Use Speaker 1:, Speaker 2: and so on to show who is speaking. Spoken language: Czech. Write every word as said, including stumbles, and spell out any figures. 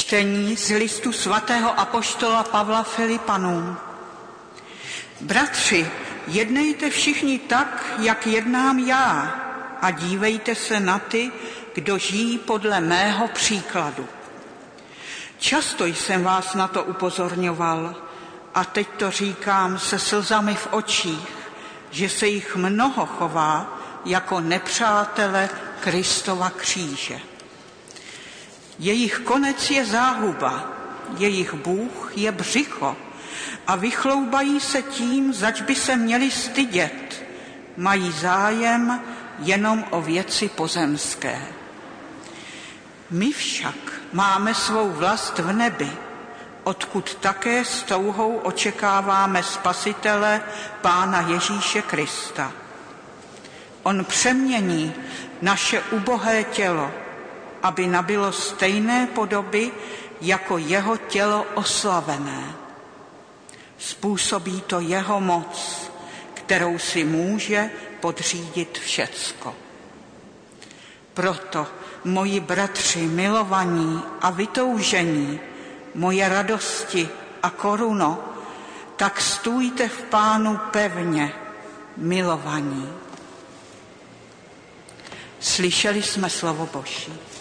Speaker 1: Čtení z listu svatého apoštola Pavla Filipanům. Bratři, jednejte všichni tak, jak jednám já, a dívejte se na ty, kdo žijí podle mého příkladu. Často jsem vás na to upozorňoval a teď to říkám se slzami v očích, že se jich mnoho chová jako nepřátele Kristova kříže. Jejich konec je záhuba, jejich Bůh je břicho a vychloubají se tím, zač by se měli stydět. Mají zájem jenom o věci pozemské. My však máme svou vlast v nebi, odkud také s touhou očekáváme Spasitele, Pána Ježíše Krista. On přemění naše ubohé tělo, aby nabylo stejné podoby jako jeho tělo oslavené. Způsobí to jeho moc, kterou si může podřídit všecko. Proto, moji bratři milovaní a vytoužení, moje radosti a koruno, tak stůjte v Pánu pevně, milovaní. Slyšeli jsme slovo Boží.